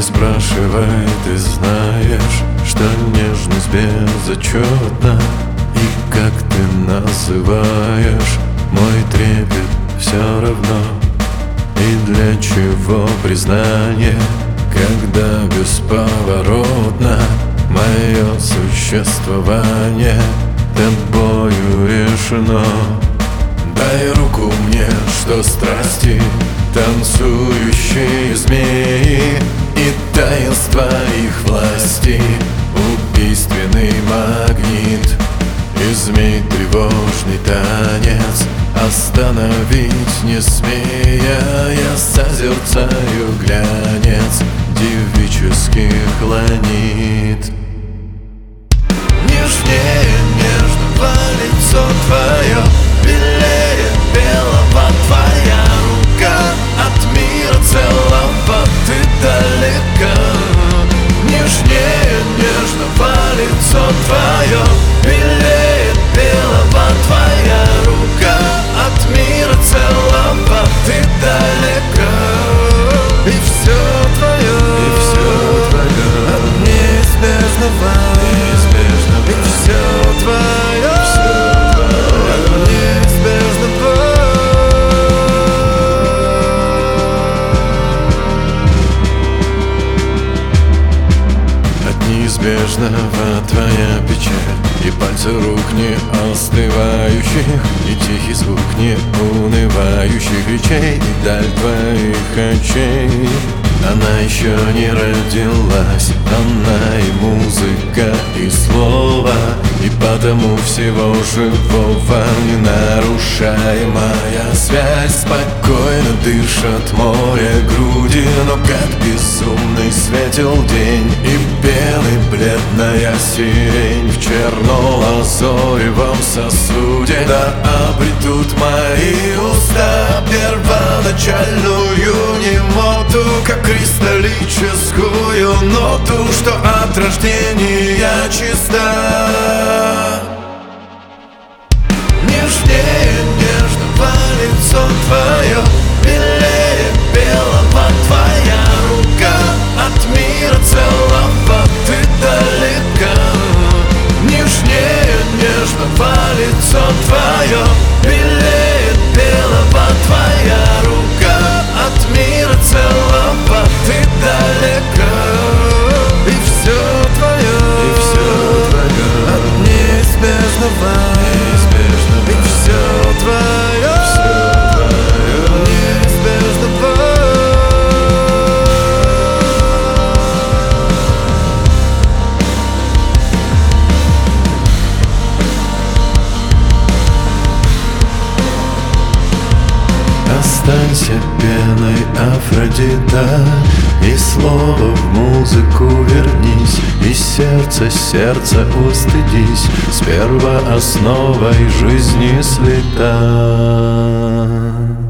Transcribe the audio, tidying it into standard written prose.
спрашивай, ты знаешь, что нежность безотчетна. И как ты называешь мой трепет, все равно. И для чего признание, когда бесповоротно мое существование тобою решено? Дай руку мне, что страсти, танцующие змеи, и таинства их власти, убийственный магнит. И змей тревожный танец остановить не смея, я созерцаю глянец девических ланит. Нежнее нежного лицо твое, белее белого твоя рука, от мира целого ты далека. Нежнее нежного лицо твое, белее белого твоя рука, от мира целого ты далека. И все твое, от неизбежного, и все твое, от неизбежного. От неизбежного твоя печаль, и пальцы рук не остывающих, и тихий звук не унывающих речей, и даль твоих очей. Она еще не родилась, она и музыка, и слово, и потому всего живого ненарушаемая связь. Спокойно дышат море груди, но как безумный светил день, и белый бледная сирень в черно-лазоревом сосуде. Да обретут мои уста первоначальную немоту, как кристаллическую ноту, что от рождения чиста. Нежнее нежного лицо твое, белее белого твоя рука, от мира целого ты далека. Нежнее нежного лицо твое, белее белого твоя рука, от мира целого ты далека. И все твое, от неизбежного, и все твое, от неизбежного. Останься пеной, Афродита, и слово в музыку вернись, и сердца устыдись, с первоосновой жизни слета.